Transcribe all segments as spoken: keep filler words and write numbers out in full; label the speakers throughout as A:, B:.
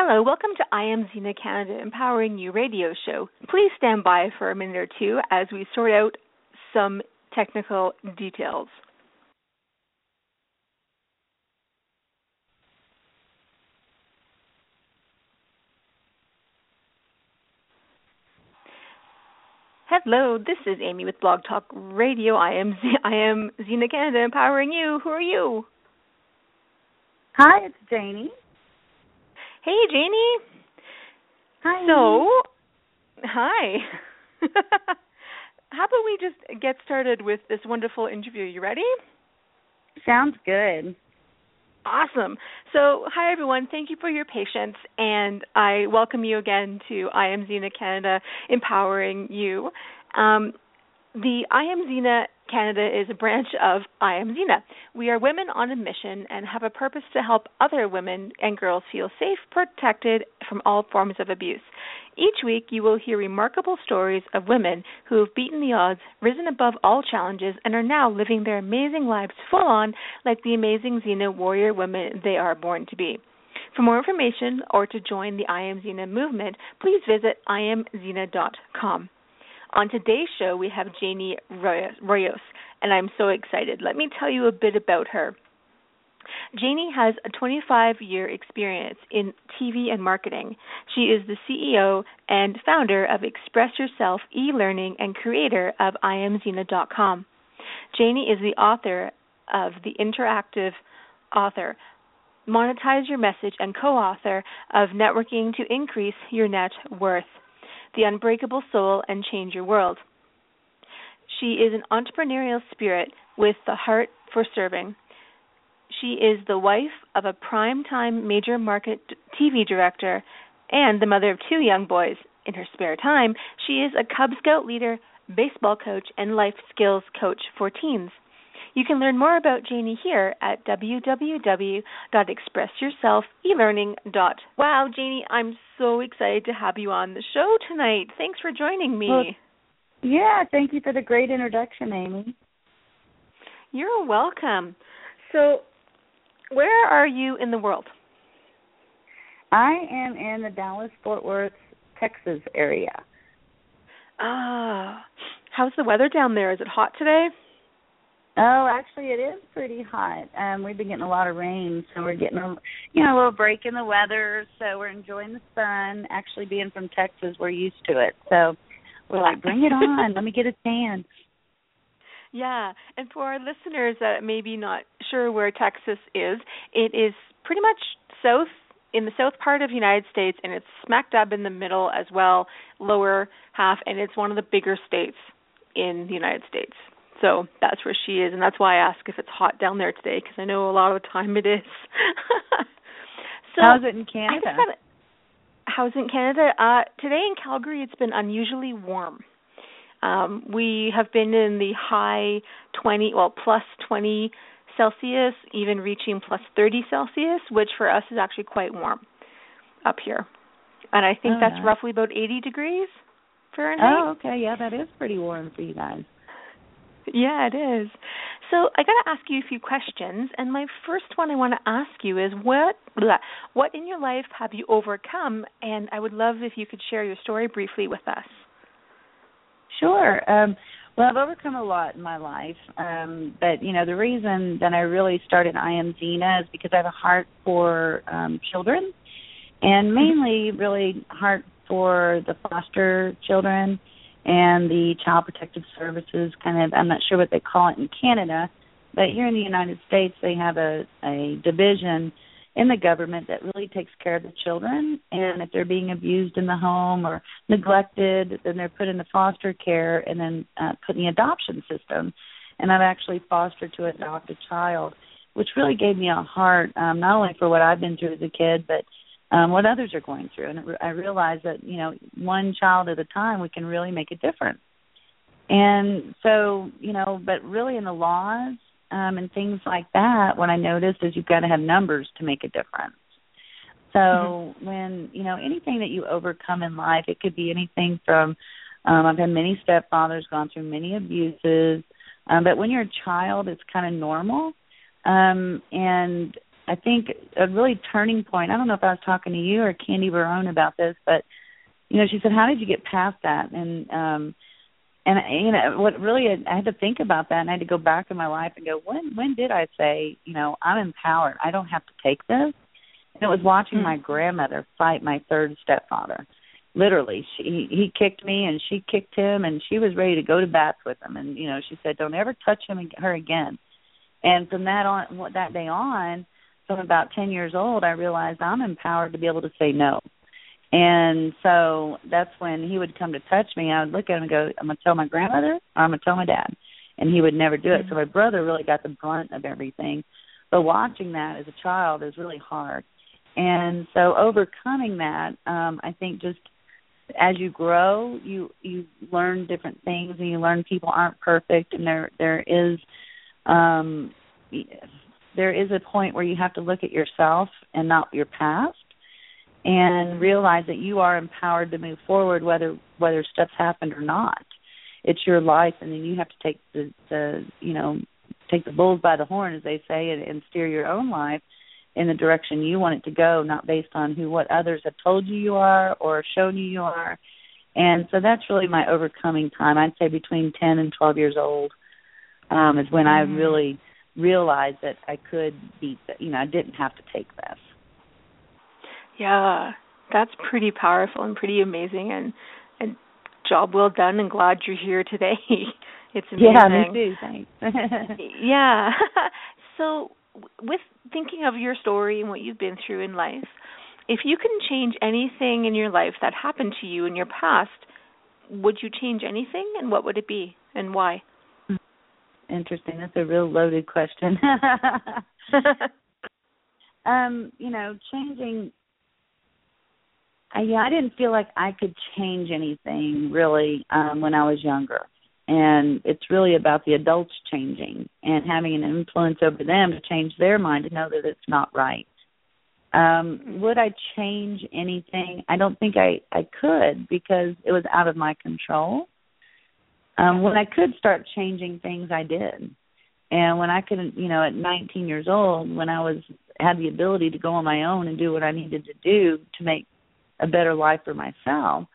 A: Hello, welcome to I Am Zena Canada Empowering You radio show. Please stand by for a minute or two as we sort out some technical details. Hello, this is Amy with Blog Talk Radio. I am Z- I am Zena Canada Empowering You. Who are you?
B: Hi, it's Janie.
A: Hey, Janie.
B: Hi.
A: So, hi. How about we just get started with this wonderful interview? You ready?
B: Sounds good.
A: Awesome. So, hi, everyone. Thank you for your patience, and I welcome you again to I Am Zena Canada Empowering You. Um, the I Am Zena Canada is a branch of I Am Zena. We are women on a mission and have a purpose to help other women and girls feel safe, protected from all forms of abuse. Each week, you will hear remarkable stories of women who have beaten the odds, risen above all challenges, and are now living their amazing lives full on like the amazing Zena warrior women they are born to be. For more information or to join the I Am Zena movement, please visit I am zena dot com. On today's show, we have Janie Royos, and I'm so excited. Let me tell you a bit about her. Janie has a twenty-five-year experience in T V and marketing. She is the C E O and founder of Express Yourself e-learning and creator of I am zena dot com. Janie is the author of The Interactive Author, Monetize Your Message, and co-author of Networking to Increase Your Net Worth, The Unbreakable Soul, and Change Your World. She is an entrepreneurial spirit with the heart for serving. She is the wife of a prime-time major market T V director and the mother of two young boys. In her spare time, she is a Cub Scout leader, baseball coach, and life skills coach for teens. You can learn more about Janie here at w w w dot express yourself e learning dot com. Wow, Janie, I'm so excited to have you on the show tonight. Thanks for joining me.
B: Well, yeah, thank you for the great introduction, Amy.
A: You're welcome. So, where are you in the world?
B: I am in the Dallas-Fort Worth, Texas area.
A: Ah, how's the weather down there? Is it hot today?
B: Oh, actually, it is pretty hot. Um, we've been getting a lot of rain, so we're getting a, you know, a little break in the weather. So we're enjoying the sun. Actually, being from Texas, we're used to it. So we're like, bring it on. Let me get a tan.
A: Yeah, and for our listeners that may be not sure where Texas is, it is pretty much south, in the south part of the United States, and it's smack dab in the middle as well, lower half, and it's one of the bigger states in the United States. So that's where she is, and that's why I ask if it's hot down there today, because I know a lot of the time it is. So
B: how's it in Canada?
A: That, how's it in Canada? Uh, today in Calgary, it's been unusually warm. Um, we have been in the high twenty, well, plus twenty Celsius, even reaching plus thirty Celsius, which for us is actually quite warm up here. And I think
B: oh,
A: that's
B: nice.
A: roughly about eighty degrees Fahrenheit.
B: Oh, okay. Yeah, that is pretty warm for you guys.
A: Yeah, it is. So I got to ask you a few questions, and my first one I want to ask you is what blah, what in your life have you overcome? And I would love if you could share your story briefly with us.
B: Sure. Um, well, I've overcome a lot in my life, um, but, you know, the reason that I really started I Am Zena is because I have a heart for um, children, and mainly really heart for the foster children and the Child Protective Services, kind of, I'm not sure what they call it in Canada, but here in the United States they have a, a division in the government that really takes care of the children, and if they're being abused in the home or neglected, then they're put into foster care and then uh, put in the adoption system. And I've actually fostered to adopt a child, which really gave me a heart, um, not only for what I've been through as a kid, but um, what others are going through. And I realized that, you know, one child at a time, we can really make a difference. And so, you know, but really in the laws, Um, and things like that, what I noticed is you've got to have numbers to make a difference. So mm-hmm. when, you know, anything that you overcome in life, it could be anything from, um, I've had many stepfathers, gone through many abuses, um, but when you're a child, it's kind of normal. Um, and I think a really turning point, I don't know if I was talking to you or Candy Barone about this, but, you know, she said, how did you get past that? And, um, and you know, what really, I had to think about that, and I had to go back in my life and go, when when did I say, you know, I'm empowered, I don't have to take this? And it was watching mm-hmm. my grandmother fight my third stepfather. Literally, she, he kicked me, and she kicked him, and she was ready to go to bats with him. And, you know, she said, don't ever touch him her again. And from that on, that day on, from about ten years old, I realized I'm empowered to be able to say no. And so that's when he would come to touch me. I would look at him and go, I'm going to tell my grandmother or I'm going to tell my dad. And he would never do it. Mm-hmm. So my brother really got the brunt of everything. But watching that as a child is really hard. And so overcoming that, um, I think just as you grow, you, you learn different things, and you learn people aren't perfect, and there there is um, there is a point where you have to look at yourself and not your past, and realize that you are empowered to move forward whether whether stuff's happened or not. It's your life, and then you have to take the, the you know, take the bulls by the horn, as they say, and, and steer your own life in the direction you want it to go, not based on who what others have told you you are or shown you you are. And so that's really my overcoming time. I'd say between ten and twelve years old um, is when mm-hmm. I really realized that I could beat, the, you know, I didn't have to take this.
A: Yeah, that's pretty powerful and pretty amazing, and, and job well done, and glad you're here today. It's amazing.
B: Yeah, me too, thanks.
A: Yeah. So with thinking of your story and what you've been through in life, if you can change anything in your life that happened to you in your past, would you change anything, and what would it be, and why?
B: Interesting. That's a real loaded question. um, you know, changing... I, yeah, I didn't feel like I could change anything, really, um, when I was younger. And it's really about the adults changing and having an influence over them to change their mind to know that it's not right. Um, would I change anything? I don't think I, I could, because it was out of my control. Um, when I could start changing things, I did. And when I couldn't, you know, at nineteen years old, when I was had the ability to go on my own and do what I needed to do to make a better life for myself,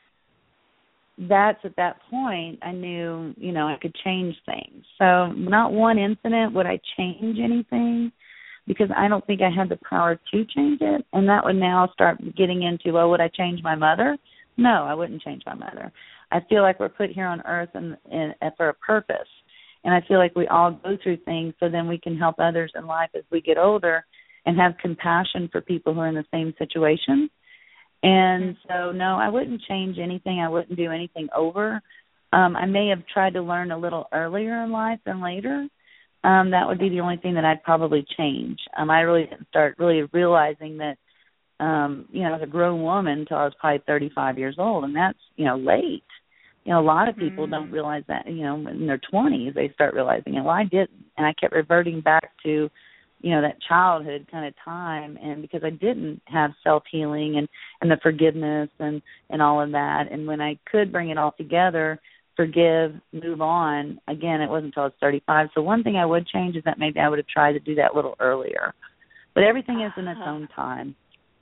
B: that's at that point I knew, you know, I could change things. So not one incident would I change anything, because I don't think I had the power to change it. And that would now start getting into, well, would I change my mother? No, I wouldn't change my mother. I feel like we're put here on earth and, and, and for a purpose. And I feel like we all go through things so then we can help others in life as we get older and have compassion for people who are in the same situation. And so, no, I wouldn't change anything. I wouldn't do anything over. Um, I may have tried to learn a little earlier in life than later. Um, that would be the only thing that I'd probably change. Um, I really didn't start really realizing that, um, you know, as a grown woman until I was probably thirty-five years old, and that's, you know, late. You know, a lot of people mm-hmm. don't realize that, you know, in their twenties they start realizing it. Well, I didn't, and I kept reverting back to, you know, that childhood kind of time, and because I didn't have self-healing and, and the forgiveness and, and all of that, and when I could bring it all together, forgive, move on, again, it wasn't until I was thirty-five. So one thing I would change is that maybe I would have tried to do that a little earlier. But everything is in its own time.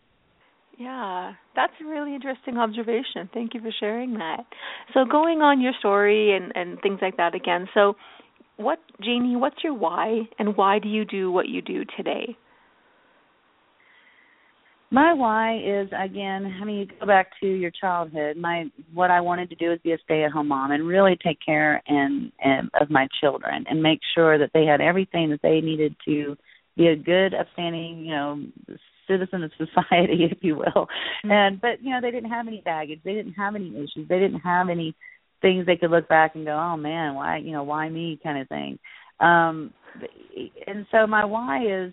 A: Yeah, that's a really interesting observation. Thank you for sharing that. So going on your story and, and things like that again, so What, Janie, what's your why, and why do you do what you do today?
B: My why is, again, I mean, you go back to your childhood. My what I wanted to do is be a stay-at-home mom and really take care and, and of my children and make sure that they had everything that they needed to be a good, upstanding, you know, citizen of society, if you will. Mm-hmm. And but you know, they didn't have any baggage. They didn't have any issues. They didn't have any things they could look back and go, oh man, why, you know, why me kind of thing. Um, and so my why is,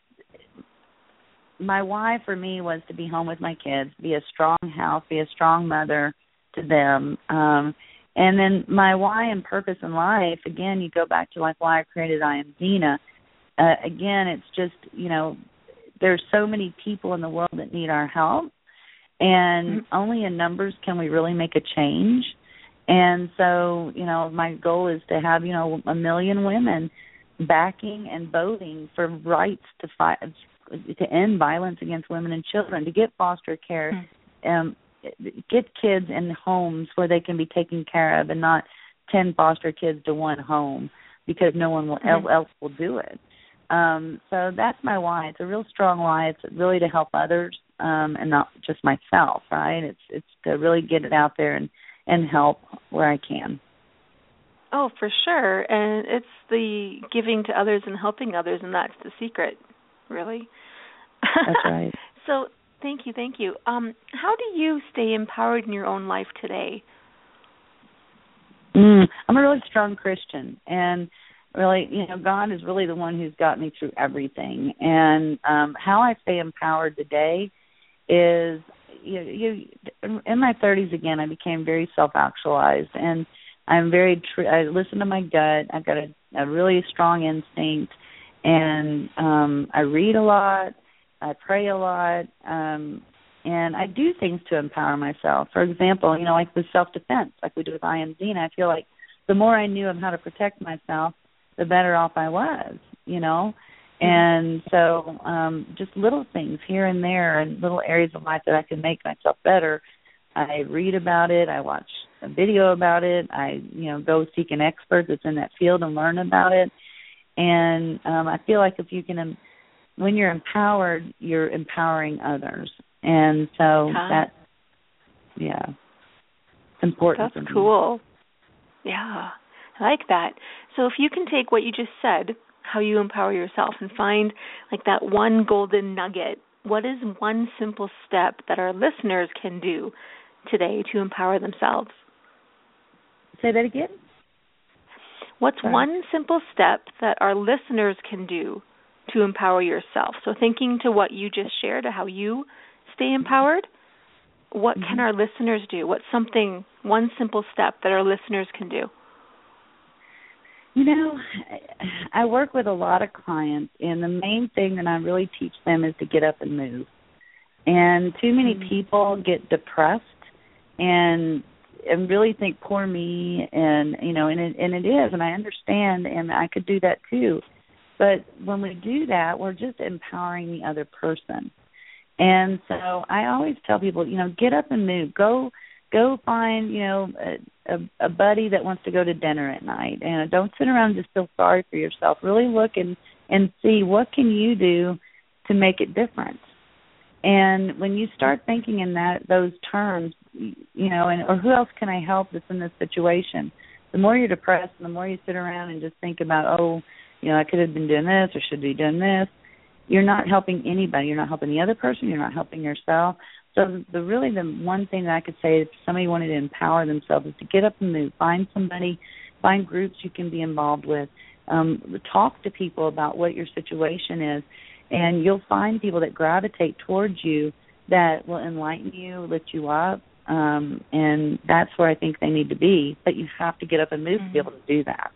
B: my why for me was to be home with my kids, be a strong house, be a strong mother to them. Um, and then my why and purpose in life, again, you go back to like why I created I Am Zena. Uh, again, it's just, you know, there's so many people in the world that need our help, and mm-hmm. only in numbers can we really make a change. And so, you know, my goal is to have, you know, a million women backing and voting for rights to fight to end violence against women and children, to get foster care, mm. um, get kids in homes where they can be taken care of, and not ten foster kids to one home because no one will, mm. else will do it. Um, so that's my why. It's a real strong why. It's really to help others um, and not just myself, right? It's it's to really get it out there and, and help where I can.
A: Oh, for sure. And it's the giving to others and helping others, and that's the secret, really.
B: That's right.
A: So thank you, thank you. Um, how do you stay empowered in your own life today?
B: Mm, I'm a really strong Christian, and really, you know, God is really the one who's got me through everything. And um, how I stay empowered today is, you, you in my thirties again, I became very self-actualized, and I'm very. Tr- I listen to my gut. I've got a, a really strong instinct, and um, I read a lot. I pray a lot, um, and I do things to empower myself. For example, you know, like with self-defense, like we do with I Am Zena. I feel like the more I knew of how to protect myself, the better off I was, you know. And so um, just little things here and there and little areas of life that I can make myself better. I read about it. I watch a video about it. I, you know, go seek an expert that's in that field and learn about it. And um, I feel like if you can, um, when you're empowered, you're empowering others. And so huh. that, yeah, it's important.
A: That's cool. Yeah, I like that. So if you can take what you just said, how you empower yourself, and find like that one golden nugget, what is one simple step that our listeners can do today to empower themselves?
B: Say that again.
A: What's Sorry. one simple step that our listeners can do to empower yourself? So thinking to what you just shared, how you stay empowered, what mm-hmm. can our listeners do? What's something, one simple step that our listeners can do?
B: You know, I work with a lot of clients, and the main thing that I really teach them is to get up and move. And too many mm-hmm. people get depressed and and really think, poor me, and, you know, and it, and it is, and I understand, and I could do that too. But when we do that, we're just empowering the other person. And so I always tell people, you know, get up and move. Go Go find, you know, a, a, a buddy that wants to go to dinner at night. And don't sit around and just feel sorry for yourself. Really look and, and see what can you do to make it different. And when you start thinking in that those terms, you know, and or who else can I help that's in this situation? The more you're depressed and the more you sit around and just think about, oh, you know, I could have been doing this or should be doing this, you're not helping anybody. You're not helping the other person. You're not helping yourself. So the really the one thing that I could say if somebody wanted to empower themselves is to get up and move. Find somebody, find groups you can be involved with. Um, talk to people about what your situation is, and you'll find people that gravitate towards you that will enlighten you, lift you up, um, and that's where I think they need to be. But you have to get up and move mm-hmm. to be able to do that.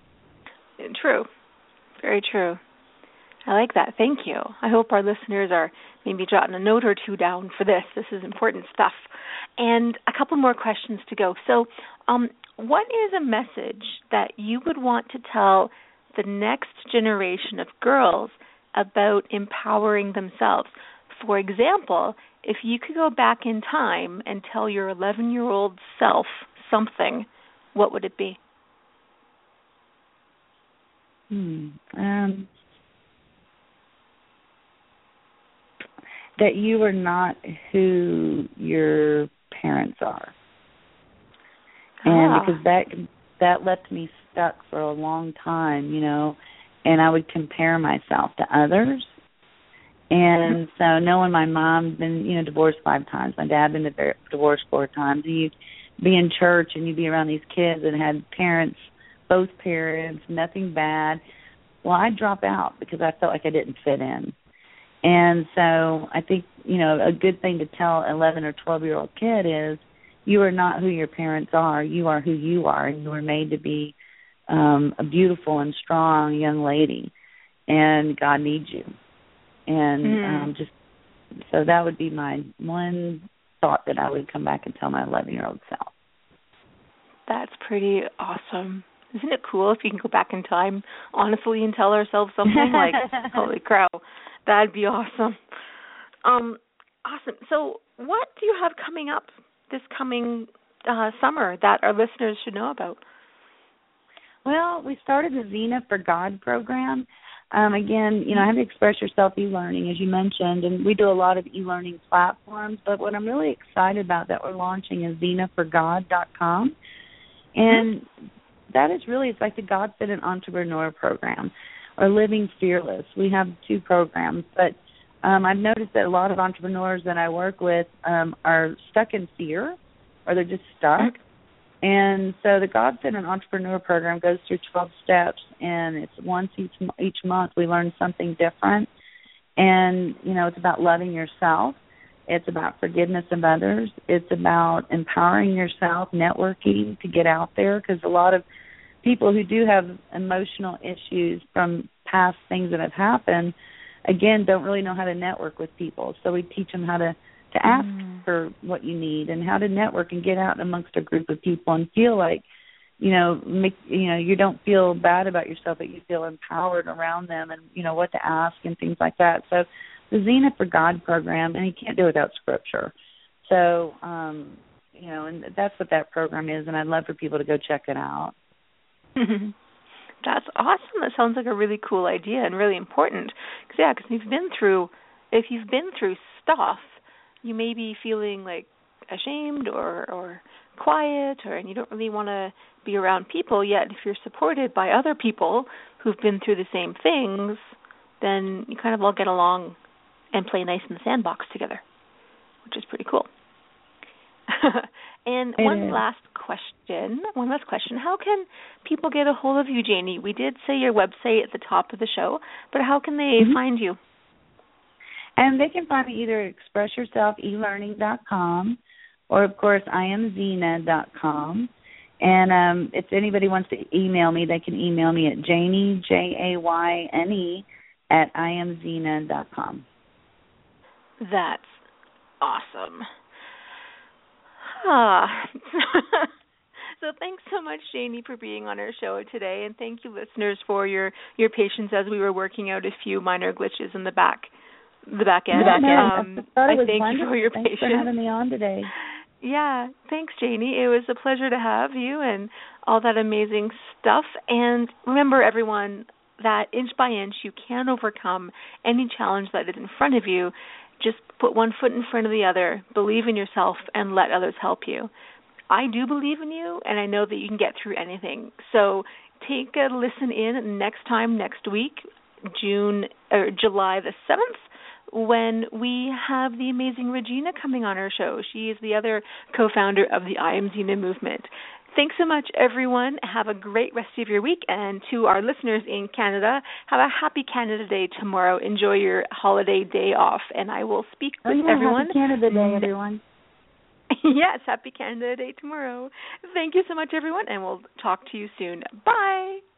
A: True. Very true. I like that. Thank you. I hope our listeners are maybe jotting a note or two down for this. This is important stuff. And a couple more questions to go. So um, what is a message that you would want to tell the next generation of girls about empowering themselves? For example, if you could go back in time and tell your eleven-year-old self something, what would it be?
B: Hmm. Um... That you are not who your parents are. Ah. And because that that left me stuck for a long time, you know, and I would compare myself to others. And so knowing my mom's been, you know, divorced five times, my dad been divorced four times, and you'd be in church and you'd be around these kids that had parents, both parents, nothing bad. Well, I'd drop out because I felt like I didn't fit in. And so I think, you know, a good thing to tell an eleven or twelve-year-old kid is you are not who your parents are. You are who you are, and you were made to be um, a beautiful and strong young lady, and God needs you. And mm. um, just so that would be my one thought that I would come back and tell my eleven-year-old self.
A: That's pretty awesome. Isn't it cool if you can go back in time, honestly, and tell ourselves something? Like, holy crow, that'd be awesome. Um, awesome. So what do you have coming up this coming uh, summer that our listeners should know about?
B: Well, we started the Zena for God program. Um, again, you know, I have Express Yourself e-learning, as you mentioned, and we do a lot of e-learning platforms. But what I'm really excited about that we're launching is zena for god dot com. And mm-hmm. that is really, it's like the God-Centered Entrepreneur program or Living Fearless. We have two programs. But um, I've noticed that a lot of entrepreneurs that I work with um, are stuck in fear or they're just stuck. Mm-hmm. And so the God-Centered Entrepreneur program goes through twelve steps, and it's once each each month we learn something different. And, you know, it's about loving yourself. It's about forgiveness of others. It's about empowering yourself, networking to get out there, because a lot of people who do have emotional issues from past things that have happened, again, don't really know how to network with people. So we teach them how to to ask mm. for what you need and how to network and get out amongst a group of people and feel like, you know, make, you know, you don't feel bad about yourself, but you feel empowered around them and, you know, what to ask and things like that. So the Zena for God program, and you can't do it without scripture. So, um, you know, and that's what that program is, and I'd love for people to go check it out.
A: That's awesome. That sounds like a really cool idea and really important. Cause, yeah, because you've been through, if you've been through stuff, you may be feeling like ashamed or, or quiet, or and you don't really want to be around people. Yet if you're supported by other people who've been through the same things, then you kind of all get along and play nice in the sandbox together, which is pretty cool. And
B: it
A: one
B: is.
A: last question, one last question. How can people get a hold of you, Janie? We did say your website at the top of the show, but how can they mm-hmm. find you?
B: And they can find me either at express yourself e learning dot com or, of course, I am zena dot com. And um, if anybody wants to email me, they can email me at Janie, J A Y N E, at I am zena dot com.
A: That's awesome. Ah. So thanks so much, Janie, for being on our show today. And thank you, listeners, for your, your patience as we were working out a few minor glitches in the back. The back end.
B: The back
A: end. Um,
B: I thought it
A: I
B: was
A: thank
B: wonderful.
A: you for your
B: Thanks
A: patience.
B: for having me on today.
A: Yeah, thanks, Janie. It was a pleasure to have you and all that amazing stuff. And remember, everyone, that inch by inch, you can overcome any challenge that is in front of you. Just put one foot in front of the other, believe in yourself, and let others help you. I do believe in you, and I know that you can get through anything. So take a listen in next time, next week, June or July the seventh, when we have the amazing Regina coming on our show. She is the other co-founder of the I Am Zena movement. Thanks so much, everyone. Have a great rest of your week. And to our listeners in Canada, have a happy Canada Day tomorrow. Enjoy your holiday day off. And I will speak with
B: oh, yeah,
A: everyone.
B: Happy Canada Day, everyone.
A: Yes, happy Canada Day tomorrow. Thank you so much, everyone, and we'll talk to you soon. Bye.